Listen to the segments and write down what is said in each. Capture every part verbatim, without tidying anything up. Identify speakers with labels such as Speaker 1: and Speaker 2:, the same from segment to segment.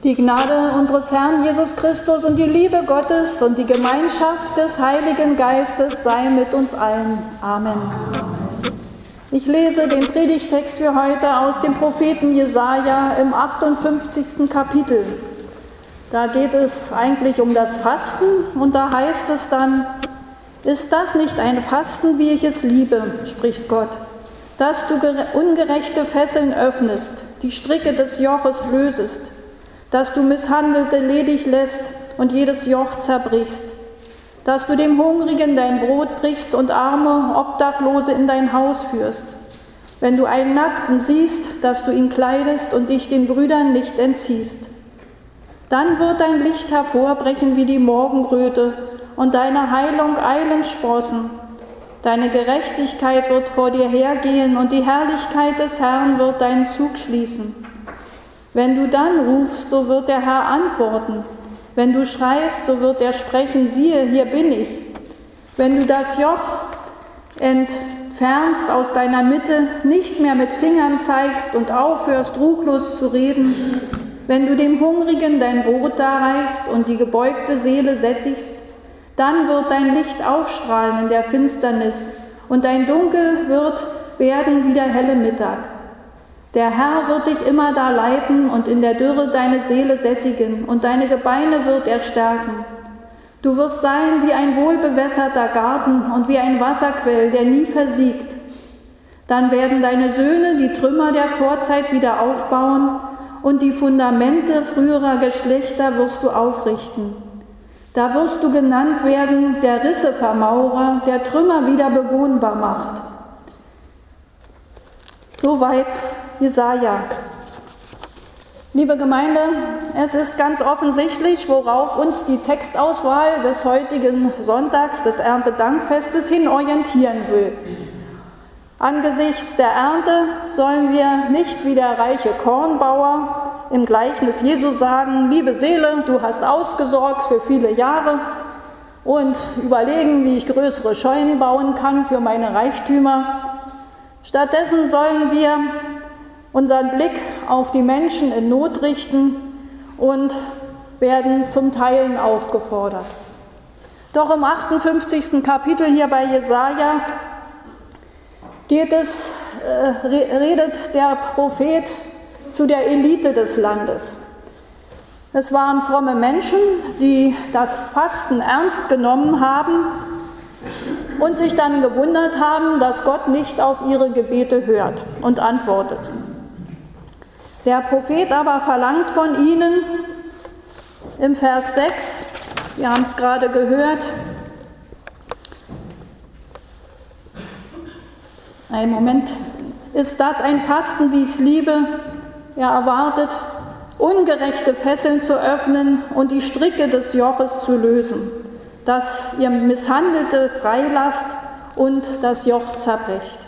Speaker 1: Die Gnade unseres Herrn Jesus Christus und die Liebe Gottes und die Gemeinschaft des Heiligen Geistes sei mit uns allen. Amen. Ich lese den Predigtext für heute aus dem Propheten Jesaja im achtundfünfzigsten Kapitel. Da geht es eigentlich um das Fasten und da heißt es dann: Ist das nicht ein Fasten, wie ich es liebe, spricht Gott, dass du ungerechte Fesseln öffnest, die Stricke des Joches lösest, dass du Misshandelte ledig lässt und jedes Joch zerbrichst, dass du dem Hungrigen dein Brot brichst und Arme, Obdachlose in dein Haus führst. Wenn du einen Nackten siehst, dass du ihn kleidest und dich den Brüdern nicht entziehst. Dann wird dein Licht hervorbrechen wie die Morgenröte und deine Heilung eilend sprossen. Deine Gerechtigkeit wird vor dir hergehen und die Herrlichkeit des Herrn wird deinen Zug schließen. Wenn du dann rufst, so wird der Herr antworten. Wenn du schreist, so wird er sprechen, siehe, hier bin ich. Wenn du das Joch entfernst aus deiner Mitte, nicht mehr mit Fingern zeigst und aufhörst, ruchlos zu reden, wenn du dem Hungrigen dein Brot darreichst und die gebeugte Seele sättigst, dann wird dein Licht aufstrahlen in der Finsternis und dein Dunkel wird werden wie der helle Mittag. Der Herr wird dich immer da leiten und in der Dürre deine Seele sättigen und deine Gebeine wird er stärken. Du wirst sein wie ein wohlbewässerter Garten und wie ein Wasserquell, der nie versiegt. Dann werden deine Söhne die Trümmer der Vorzeit wieder aufbauen und die Fundamente früherer Geschlechter wirst du aufrichten. Da wirst du genannt werden, der Rissevermaurer, der Trümmer wieder bewohnbar macht. Soweit Jesaja. Liebe Gemeinde, es ist ganz offensichtlich, worauf uns die Textauswahl des heutigen Sonntags, des Erntedankfestes, hin orientieren will. Angesichts der Ernte sollen wir nicht wie der reiche Kornbauer im Gleichnis Jesu sagen: Liebe Seele, du hast ausgesorgt für viele Jahre, und überlegen, wie ich größere Scheunen bauen kann für meine Reichtümer. Stattdessen sollen wir unseren Blick auf die Menschen in Not richten und werden zum Teilen aufgefordert. Doch im achtundfünfzigsten Kapitel hier bei Jesaja geht es, äh, redet der Prophet zu der Elite des Landes. Es waren fromme Menschen, die das Fasten ernst genommen haben und sich dann gewundert haben, dass Gott nicht auf ihre Gebete hört und antwortet. Der Prophet aber verlangt von ihnen im Vers sechs, wir haben es gerade gehört, einen Moment, ist das ein Fasten, wie ich es liebe? Er erwartet, ungerechte Fesseln zu öffnen und die Stricke des Joches zu lösen, dass ihr Misshandelte freilasst und das Joch zerbrecht.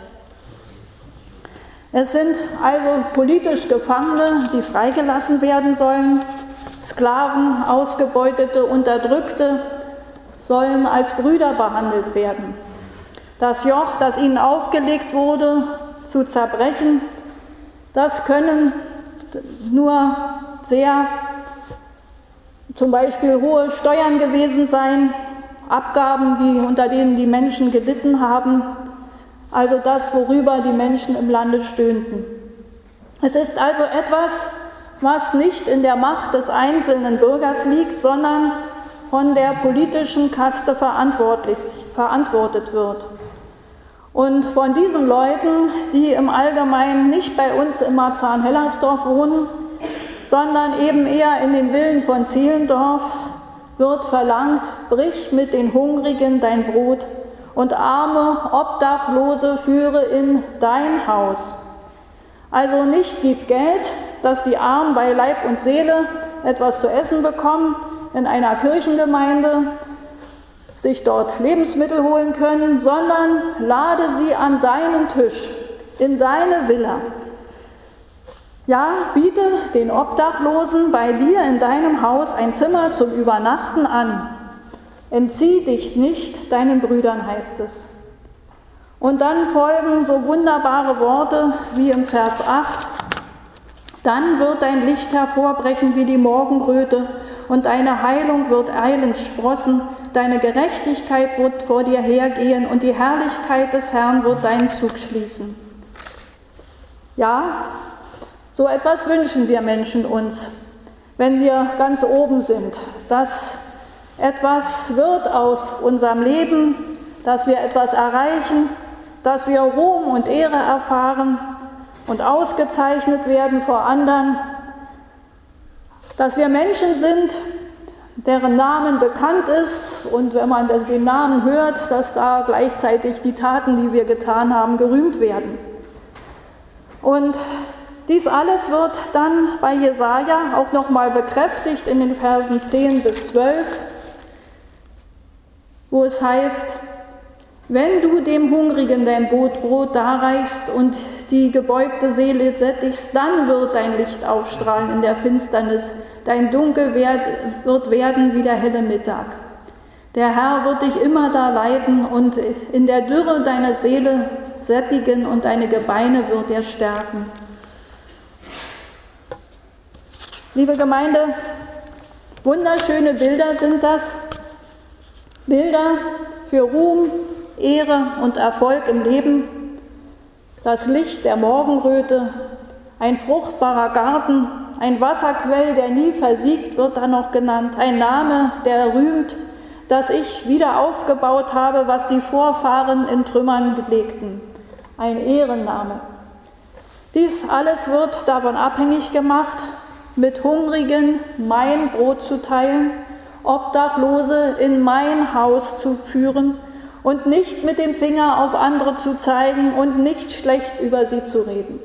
Speaker 1: Es sind also politisch Gefangene, die freigelassen werden sollen. Sklaven, Ausgebeutete, Unterdrückte sollen als Brüder behandelt werden. Das Joch, das ihnen aufgelegt wurde, zu zerbrechen, das können nur sehr zum Beispiel hohe Steuern gewesen sein, Abgaben, die, unter denen die Menschen gelitten haben, also das, worüber die Menschen im Lande stöhnten. Es ist also etwas, was nicht in der Macht des einzelnen Bürgers liegt, sondern von der politischen Kaste verantwortlich, verantwortet wird. Und von diesen Leuten, die im Allgemeinen nicht bei uns im Marzahn-Hellersdorf wohnen, sondern eben eher in den Villen von Zehlendorf, wird verlangt: Brich mit den Hungrigen dein Brot und Arme, Obdachlose führe in dein Haus. Also nicht gib Geld, dass die Armen bei Leib und Seele etwas zu essen bekommen in einer Kirchengemeinde, sich dort Lebensmittel holen können, sondern lade sie an deinen Tisch, in deine Villa. Ja, biete den Obdachlosen bei dir in deinem Haus ein Zimmer zum Übernachten an. Entzieh dich nicht deinen Brüdern, heißt es. Und dann folgen so wunderbare Worte wie im Vers acht: Dann wird dein Licht hervorbrechen wie die Morgenröte und deine Heilung wird eilends sprossen. Deine Gerechtigkeit wird vor dir hergehen und die Herrlichkeit des Herrn wird deinen Zug schließen. Ja, so etwas wünschen wir Menschen uns, wenn wir ganz oben sind, dass etwas wird aus unserem Leben, dass wir etwas erreichen, dass wir Ruhm und Ehre erfahren und ausgezeichnet werden vor anderen, dass wir Menschen sind, deren Namen bekannt ist und wenn man den Namen hört, dass da gleichzeitig die Taten, die wir getan haben, gerühmt werden. Und dies alles wird dann bei Jesaja auch nochmal bekräftigt in den Versen zehn bis zwölf, wo es heißt: Wenn du dem Hungrigen dein Brot darreichst und die gebeugte Seele sättigst, dann wird dein Licht aufstrahlen in der Finsternis, dein Dunkel wird werden wie der helle Mittag. Der Herr wird dich immer da leiten und in der Dürre deiner Seele sättigen und deine Gebeine wird er stärken. Liebe Gemeinde, wunderschöne Bilder sind das. Bilder für Ruhm, Ehre und Erfolg im Leben. Das Licht der Morgenröte, ein fruchtbarer Garten, ein Wasserquell, der nie versiegt, wird da noch genannt. Ein Name, der rühmt, dass ich wieder aufgebaut habe, was die Vorfahren in Trümmern legten. Ein Ehrenname. Dies alles wird davon abhängig gemacht, mit Hungrigen mein Brot zu teilen, Obdachlose in mein Haus zu führen und nicht mit dem Finger auf andere zu zeigen und nicht schlecht über sie zu reden.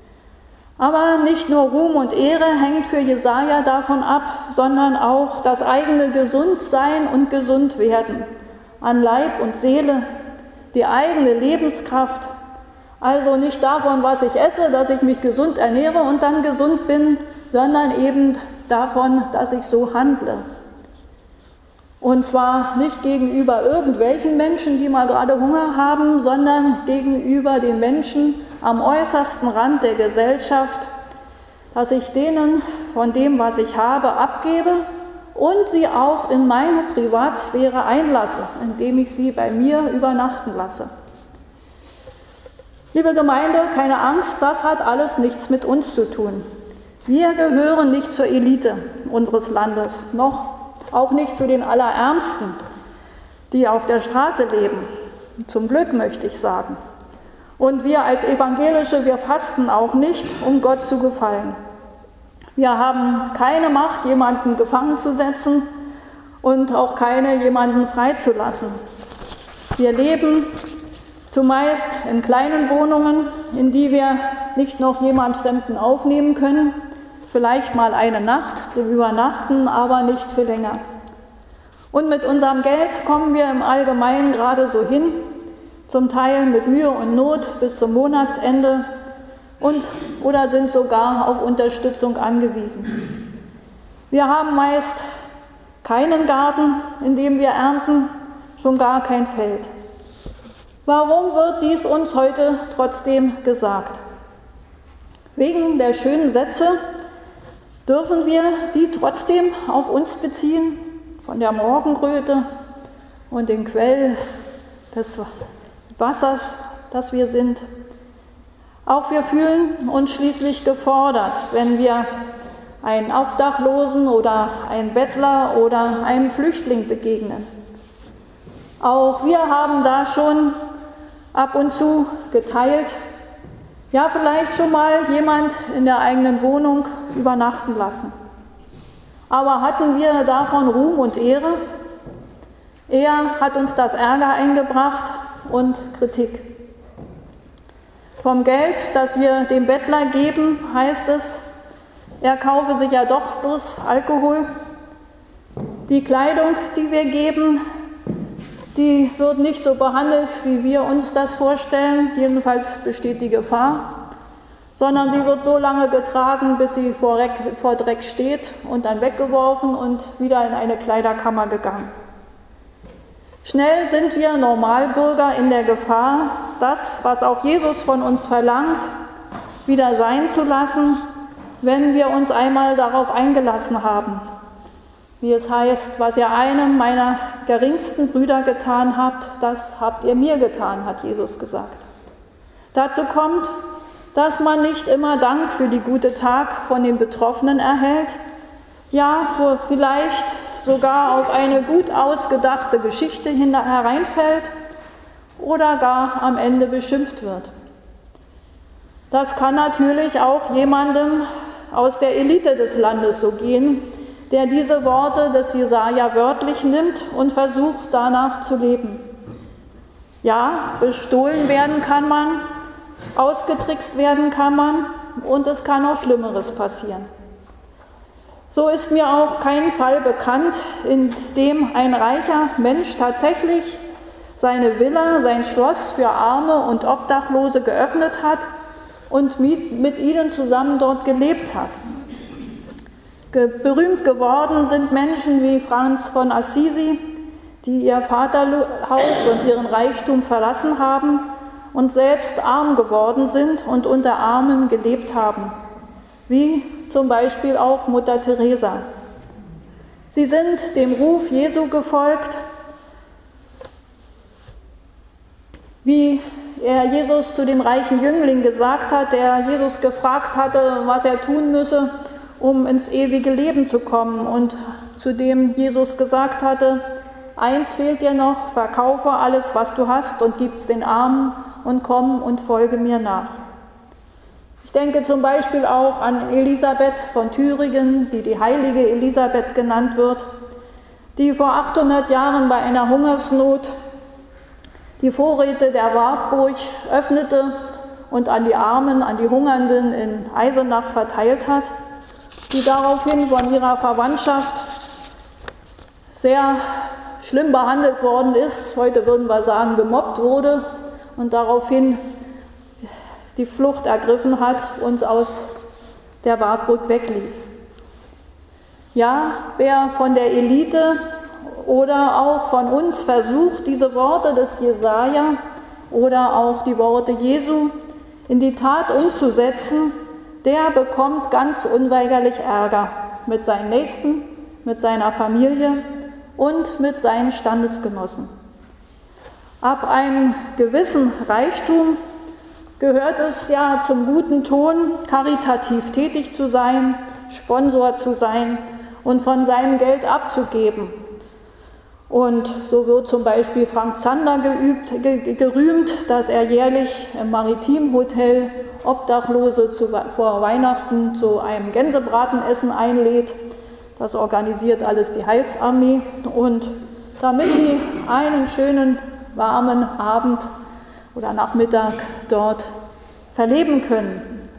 Speaker 1: Aber nicht nur Ruhm und Ehre hängt für Jesaja davon ab, sondern auch das eigene Gesundsein und Gesundwerden an Leib und Seele, die eigene Lebenskraft. Also nicht davon, was ich esse, dass ich mich gesund ernähre und dann gesund bin, sondern eben davon, dass ich so handle. Und zwar nicht gegenüber irgendwelchen Menschen, die mal gerade Hunger haben, sondern gegenüber den Menschen am äußersten Rand der Gesellschaft, dass ich denen von dem, was ich habe, abgebe und sie auch in meine Privatsphäre einlasse, indem ich sie bei mir übernachten lasse. Liebe Gemeinde, keine Angst, das hat alles nichts mit uns zu tun. Wir gehören nicht zur Elite unseres Landes, noch auch nicht zu den Allerärmsten, die auf der Straße leben. Zum Glück möchte ich sagen. Und wir als Evangelische, wir fasten auch nicht, um Gott zu gefallen. Wir haben keine Macht, jemanden gefangen zu setzen und auch keine, jemanden freizulassen. Wir leben zumeist in kleinen Wohnungen, in die wir nicht noch jemand Fremden aufnehmen können, vielleicht mal eine Nacht zum Übernachten, aber nicht für länger. Und mit unserem Geld kommen wir im Allgemeinen gerade so hin, zum Teil mit Mühe und Not bis zum Monatsende und oder sind sogar auf Unterstützung angewiesen. Wir haben meist keinen Garten, in dem wir ernten, schon gar kein Feld. Warum wird dies uns heute trotzdem gesagt? Wegen der schönen Sätze, dürfen wir die trotzdem auf uns beziehen, von der Morgenröte und dem Quell des Wassers, das wir sind. Auch wir fühlen uns schließlich gefordert, wenn wir einen Obdachlosen oder einen Bettler oder einem Flüchtling begegnen. Auch wir haben da schon ab und zu geteilt, ja, vielleicht schon mal jemand in der eigenen Wohnung übernachten lassen. Aber hatten wir davon Ruhm und Ehre? Eher hat uns das Ärger eingebracht und Kritik. Vom Geld, das wir dem Bettler geben, heißt es, er kaufe sich ja doch bloß Alkohol. Die Kleidung, die wir geben, die wird nicht so behandelt, wie wir uns das vorstellen, jedenfalls besteht die Gefahr, sondern sie wird so lange getragen, bis sie vor, Reck, vor Dreck steht und dann weggeworfen und wieder in eine Kleiderkammer gegangen. Schnell sind wir Normalbürger in der Gefahr, das, was auch Jesus von uns verlangt, wieder sein zu lassen wenn wir uns einmal darauf eingelassen haben. Wie es heißt, was ihr einem meiner geringsten Brüder getan habt, das habt ihr mir getan, hat Jesus gesagt. Dazu kommt, dass man nicht immer Dank für die gute Tat von den Betroffenen erhält, ja, vielleicht sogar auf eine gut ausgedachte Geschichte hereinfällt oder gar am Ende beschimpft wird. Das kann natürlich auch jemandem aus der Elite des Landes so gehen, der diese Worte des Jesaja wörtlich nimmt und versucht, danach zu leben. Ja, bestohlen werden kann man, ausgetrickst werden kann man und es kann auch Schlimmeres passieren. So ist mir auch kein Fall bekannt, in dem ein reicher Mensch tatsächlich seine Villa, sein Schloss für Arme und Obdachlose geöffnet hat und mit, mit ihnen zusammen dort gelebt hat. Ge- berühmt geworden sind Menschen wie Franz von Assisi, die ihr Vaterhaus und ihren Reichtum verlassen haben und selbst arm geworden sind und unter Armen gelebt haben, wie zum Beispiel auch Mutter Teresa. Sie sind dem Ruf Jesu gefolgt, wie er Jesus zu dem reichen Jüngling gesagt hat, der Jesus gefragt hatte, was er tun müsse, um ins ewige Leben zu kommen, und zu dem Jesus gesagt hatte, eins fehlt dir noch, verkaufe alles, was du hast und gib's den Armen und komm und folge mir nach. Ich denke zum Beispiel auch an Elisabeth von Thüringen, die die heilige Elisabeth genannt wird, die vor achthundert Jahren bei einer Hungersnot die Vorräte der Wartburg öffnete und an die Armen, an die Hungernden in Eisenach verteilt hat, die daraufhin von ihrer Verwandtschaft sehr schlimm behandelt worden ist, heute würden wir sagen gemobbt wurde und daraufhin die Flucht ergriffen hat und aus der Wartburg weglief. Ja, wer von der Elite oder auch von uns versucht, diese Worte des Jesaja oder auch die Worte Jesu in die Tat umzusetzen, der bekommt ganz unweigerlich Ärger mit seinen Nächsten, mit seiner Familie und mit seinen Standesgenossen. Ab einem gewissen Reichtum gehört es ja zum guten Ton, karitativ tätig zu sein, Sponsor zu sein und von seinem Geld abzugeben. Und so wird zum Beispiel Frank Zander geübt, ge, gerühmt, dass er jährlich im Maritimhotel Obdachlose zu, vor Weihnachten zu einem Gänsebratenessen einlädt. Das organisiert alles die Heilsarmee. Und damit sie einen schönen, warmen Abend oder Nachmittag dort verleben können.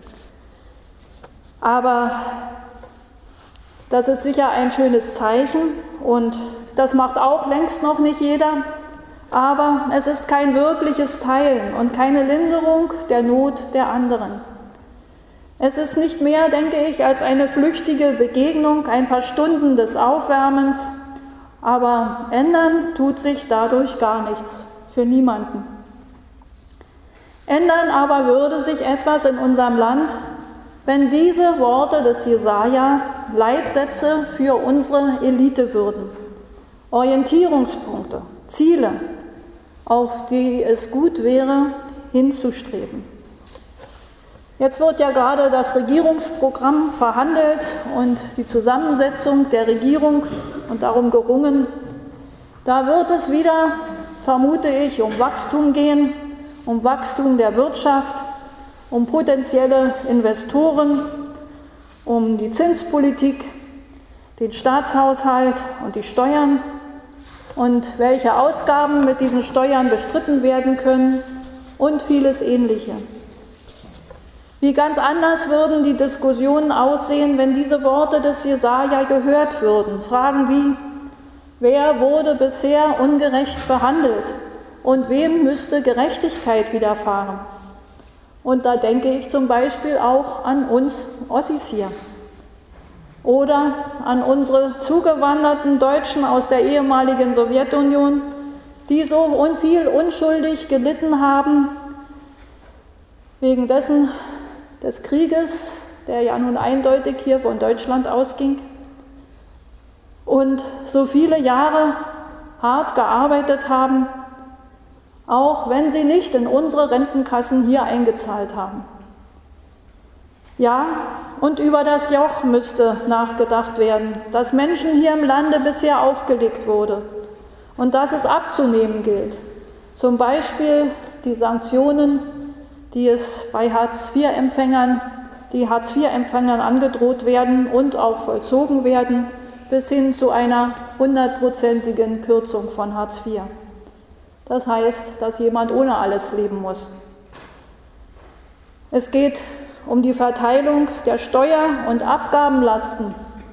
Speaker 1: Aber das ist sicher ein schönes Zeichen und das macht auch längst noch nicht jeder, aber es ist kein wirkliches Teilen und keine Linderung der Not der anderen. Es ist nicht mehr, denke ich, als eine flüchtige Begegnung, ein paar Stunden des Aufwärmens, aber ändern tut sich dadurch gar nichts, für niemanden. Ändern aber würde sich etwas in unserem Land, wenn diese Worte des Jesaja Leitsätze für unsere Elite würden. Orientierungspunkte, Ziele, auf die es gut wäre, hinzustreben. Jetzt wird ja gerade das Regierungsprogramm verhandelt und die Zusammensetzung der Regierung und darum gerungen. Da wird es wieder, vermute ich, um Wachstum gehen, um Wachstum der Wirtschaft, um potenzielle Investoren, um die Zinspolitik, den Staatshaushalt und die Steuern und welche Ausgaben mit diesen Steuern bestritten werden können und vieles Ähnliche. Wie ganz anders würden die Diskussionen aussehen, wenn diese Worte des Jesaja gehört würden. Fragen wie, wer wurde bisher ungerecht behandelt und wem müsste Gerechtigkeit widerfahren? Und da denke ich zum Beispiel auch an uns Ossis hier. Oder an unsere zugewanderten Deutschen aus der ehemaligen Sowjetunion, die so viel unschuldig gelitten haben, wegen dessen des Krieges, der ja nun eindeutig hier von Deutschland ausging, und so viele Jahre hart gearbeitet haben, auch wenn sie nicht in unsere Rentenkassen hier eingezahlt haben. Ja, und über das Joch müsste nachgedacht werden, das Menschen hier im Lande bisher aufgelegt wurde und das es abzunehmen gilt. Zum Beispiel die Sanktionen, die es bei Hartz vier Empfängern, die Hartz vier Empfängern angedroht werden und auch vollzogen werden, bis hin zu einer hundertprozentigen Kürzung von Hartz vier. Das heißt, dass jemand ohne alles leben muss. Es geht um die Verteilung der Steuer- und Abgabenlasten.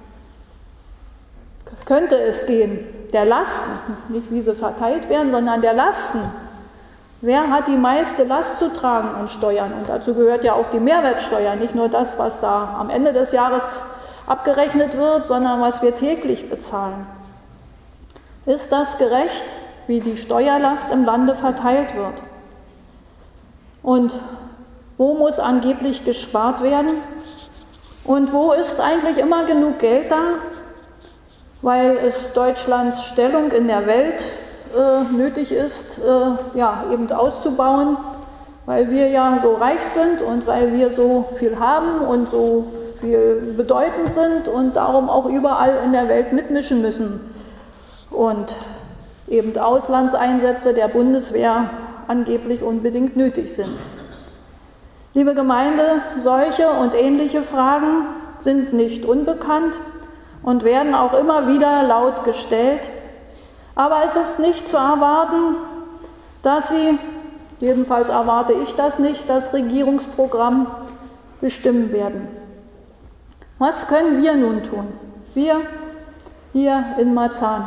Speaker 1: Könnte es gehen, der Lasten, nicht wie sie verteilt werden, sondern der Lasten. Wer hat die meiste Last zu tragen an Steuern? Und dazu gehört ja auch die Mehrwertsteuer, nicht nur das, was da am Ende des Jahres abgerechnet wird, sondern was wir täglich bezahlen. Ist das gerecht, wie die Steuerlast im Lande verteilt wird? Und wo muss angeblich gespart werden? Und wo ist eigentlich immer genug Geld da, weil es Deutschlands Stellung in der Welt äh, nötig ist, äh, ja, eben auszubauen, weil wir ja so reich sind und weil wir so viel haben und so viel bedeutend sind und darum auch überall in der Welt mitmischen müssen und eben Auslandseinsätze der Bundeswehr angeblich unbedingt nötig sind. Liebe Gemeinde, solche und ähnliche Fragen sind nicht unbekannt und werden auch immer wieder laut gestellt. Aber es ist nicht zu erwarten, dass sie, jedenfalls erwarte ich das nicht, das Regierungsprogramm bestimmen werden. Was können wir nun tun? Wir hier in Marzahn.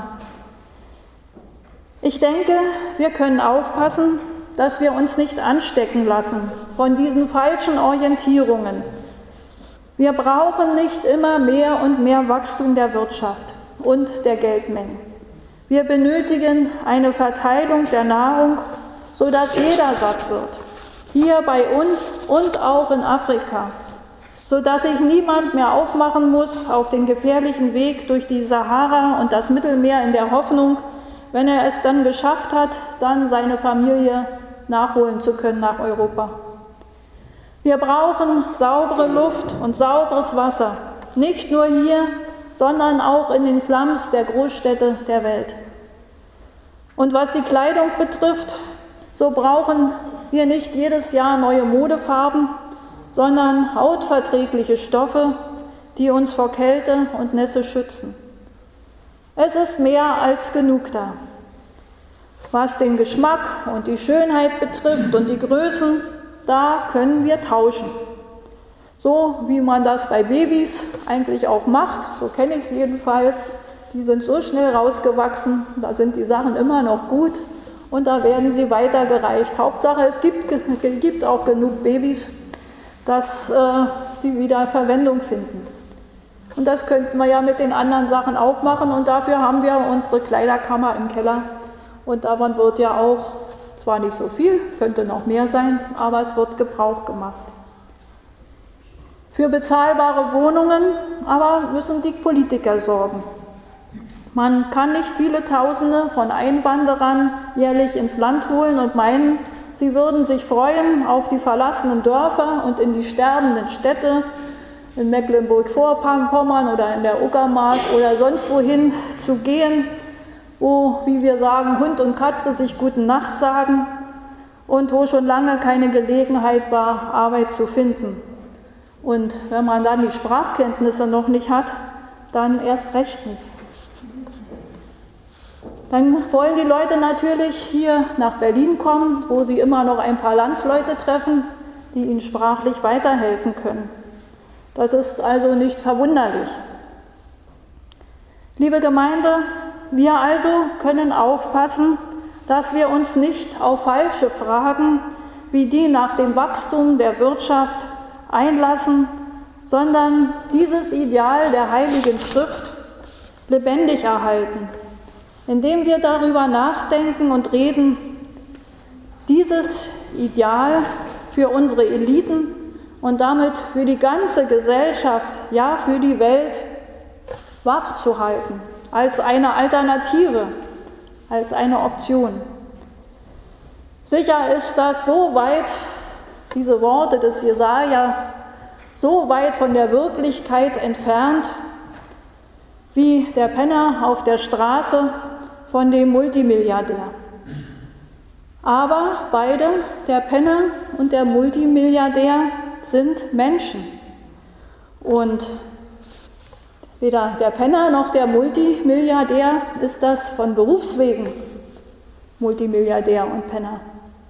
Speaker 1: Ich denke, wir können aufpassen, dass wir uns nicht anstecken lassen von diesen falschen Orientierungen. Wir brauchen nicht immer mehr und mehr Wachstum der Wirtschaft und der Geldmengen. Wir benötigen eine Verteilung der Nahrung, sodass jeder satt wird, hier bei uns und auch in Afrika, sodass sich niemand mehr aufmachen muss auf den gefährlichen Weg durch die Sahara und das Mittelmeer in der Hoffnung, wenn er es dann geschafft hat, dann seine Familie nachholen zu können nach Europa. Wir brauchen saubere Luft und sauberes Wasser, nicht nur hier, sondern auch in den Slums der Großstädte der Welt. Und was die Kleidung betrifft, so brauchen wir nicht jedes Jahr neue Modefarben, sondern hautverträgliche Stoffe, die uns vor Kälte und Nässe schützen. Es ist mehr als genug da. Was den Geschmack und die Schönheit betrifft und die Größen, da können wir tauschen. So wie man das bei Babys eigentlich auch macht, so kenne ich es jedenfalls. Die sind so schnell rausgewachsen, da sind die Sachen immer noch gut und da werden sie weitergereicht. Hauptsache, es gibt, gibt auch genug Babys, dass äh, die wieder Verwendung finden. Und das könnten wir ja mit den anderen Sachen auch machen und dafür haben wir unsere Kleiderkammer im Keller. Und davon wird ja auch, zwar nicht so viel, könnte noch mehr sein, aber es wird Gebrauch gemacht. Für bezahlbare Wohnungen aber müssen die Politiker sorgen. Man kann nicht viele Tausende von Einwanderern jährlich ins Land holen und meinen, sie würden sich freuen, auf die verlassenen Dörfer und in die sterbenden Städte in Mecklenburg-Vorpommern oder in der Uckermark oder sonst wohin zu gehen, wo, wie wir sagen, Hund und Katze sich gute Nacht sagen und wo schon lange keine Gelegenheit war, Arbeit zu finden. Und wenn man dann die Sprachkenntnisse noch nicht hat, dann erst recht nicht. Dann wollen die Leute natürlich hier nach Berlin kommen, wo sie immer noch ein paar Landsleute treffen, die ihnen sprachlich weiterhelfen können. Das ist also nicht verwunderlich. Liebe Gemeinde, wir also können aufpassen, dass wir uns nicht auf falsche Fragen wie die nach dem Wachstum der Wirtschaft einlassen, sondern dieses Ideal der Heiligen Schrift lebendig erhalten, indem wir darüber nachdenken und reden, dieses Ideal für unsere Eliten und damit für die ganze Gesellschaft, ja für die Welt wach zu halten, als eine Alternative, als eine Option. Sicher ist das so weit, diese Worte des Jesaja, so weit von der Wirklichkeit entfernt, wie der Penner auf der Straße von dem Multimilliardär. Aber beide, der Penner und der Multimilliardär, sind Menschen. Und weder der Penner noch der Multimilliardär ist das von Berufswegen Multimilliardär und Penner.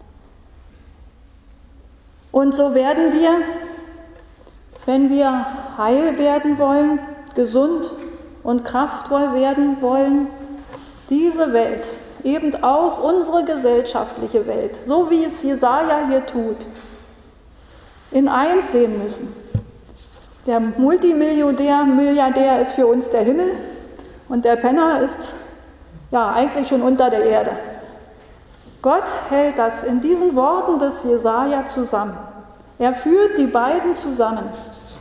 Speaker 1: Und so werden wir, wenn wir heil werden wollen, gesund und kraftvoll werden wollen, diese Welt, eben auch unsere gesellschaftliche Welt, so wie es Jesaja hier tut, in eins sehen müssen. Der Multimilliardär Milliardär ist für uns der Himmel und der Penner ist ja eigentlich schon unter der Erde. Gott hält das in diesen Worten des Jesaja zusammen. Er führt die beiden zusammen.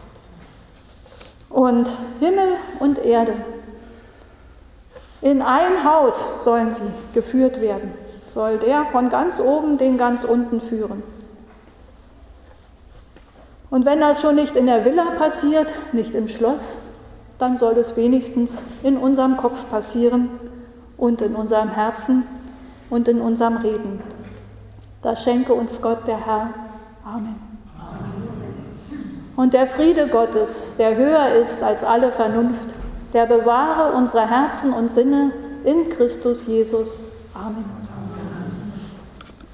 Speaker 1: Und Himmel und Erde, in ein Haus sollen sie geführt werden, soll der von ganz oben den ganz unten führen. Und wenn das schon nicht in der Villa passiert, nicht im Schloss, dann soll es wenigstens in unserem Kopf passieren und in unserem Herzen und in unserem Reden. Das schenke uns Gott, der Herr. Amen. Und der Friede Gottes, der höher ist als alle Vernunft, der bewahre unsere Herzen und Sinne in Christus Jesus. Amen.